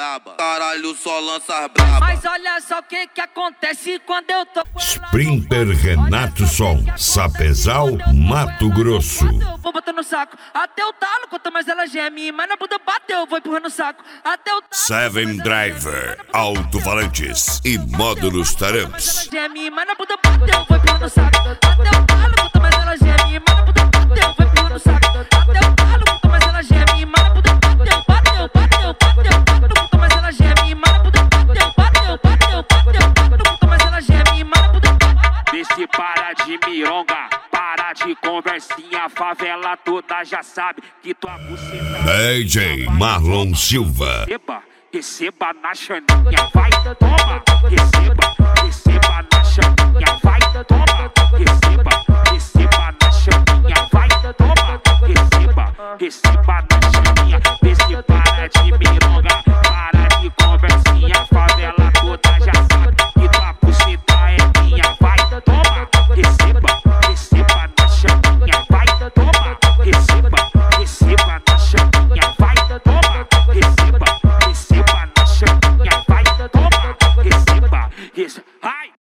braba. Caralho, só lança braba. Mas olha só o que acontece quando eu tô com ela. Sprinter Renato Som, Sapezal, Mato Grosso. Eu vou botando no saco, até o talo, quanto mais ela geme. Mas na bunda bateu, eu vou empurrando o saco, até o talo. Seven Driver, alto-falantes e módulos taramps. Geme, mas na bunda bateu, eu vou empurrando o saco, até o talo, quanto mais ela geme. Mas na bunda bateu, eu vou empurrando o saco, até o talo, quanto mais ela geme. Mas na bunda bateu, quanto mais ela geme. Mas na bunda bateu, quanto mais ela geme. Mas na bunda Vê se para de mironga, para de conversinha. A favela toda já sabe que tua buceta. DJ Marlon Silva. Receba na chaninha, vai, toma. Receba na chaninha, vai, toma. Receba na chaninha, vai, toma. Receba na